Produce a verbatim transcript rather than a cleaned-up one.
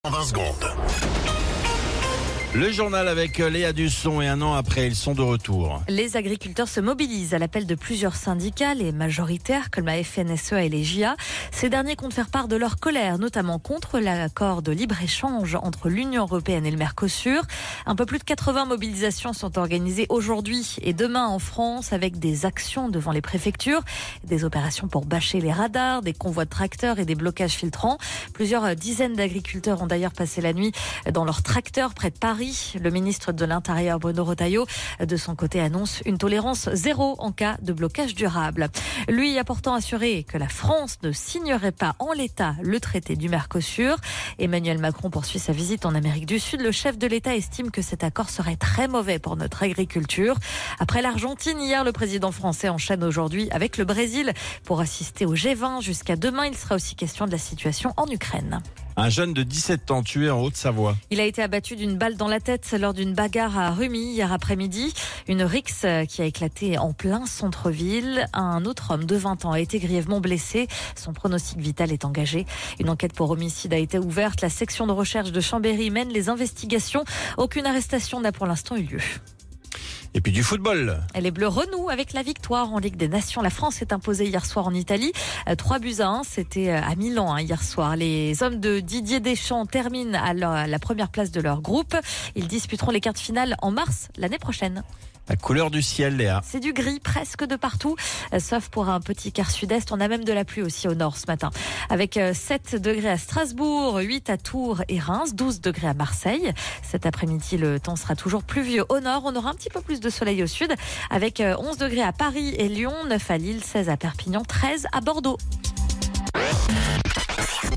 En vingt secondes. Le journal avec Léa Dusson et un an après, ils sont de retour. Les agriculteurs se mobilisent à l'appel de plusieurs syndicats, les majoritaires comme la F N S E A et les J A. Ces derniers comptent faire part de leur colère, notamment contre l'accord de libre-échange entre l'Union européenne et le Mercosur. Un peu plus de quatre-vingts mobilisations sont organisées aujourd'hui et demain en France avec des actions devant les préfectures, des opérations pour bâcher les radars, des convois de tracteurs et des blocages filtrants. Plusieurs dizaines d'agriculteurs ont d'ailleurs passé la nuit dans leurs tracteurs près de Paris. Le ministre de l'Intérieur, Bruno Retailleau, de son côté, annonce une tolérance zéro en cas de blocage durable. Lui a pourtant assuré que la France ne signerait pas en l'état le traité du Mercosur. Emmanuel Macron poursuit sa visite en Amérique du Sud. Le chef de l'État estime que cet accord serait très mauvais pour notre agriculture. Après l'Argentine, hier, le président français enchaîne aujourd'hui avec le Brésil pour assister au G vingt. Jusqu'à demain, il sera aussi question de la situation en Ukraine. Un jeune de dix-sept ans tué en Haute-Savoie. Il a été abattu d'une balle dans la tête lors d'une bagarre à Rumi hier après-midi. Une rixe qui a éclaté en plein centre-ville. Un autre homme de vingt ans a été grièvement blessé. Son pronostic vital est engagé. Une enquête pour homicide a été ouverte. La section de recherche de Chambéry mène les investigations. Aucune arrestation n'a pour l'instant eu lieu. Et puis du football. Les Bleus renouent avec la victoire en Ligue des Nations. La France s'est imposée hier soir en Italie. trois buts à un, c'était à Milan hein, hier soir. Les hommes de Didier Deschamps terminent à la, à la première place de leur groupe. Ils disputeront les quarts de finale en mars l'année prochaine. La couleur du ciel, Léa. C'est du gris presque de partout, sauf pour un petit quart sud-est. On a même de la pluie aussi au nord ce matin. Avec sept degrés à Strasbourg, huit à Tours et Reims, douze degrés à Marseille. Cet après-midi, le temps sera toujours pluvieux au nord. On aura un petit peu plus de soleil au sud, avec onze degrés à Paris et Lyon, neuf à Lille, seize à Perpignan, treize à Bordeaux.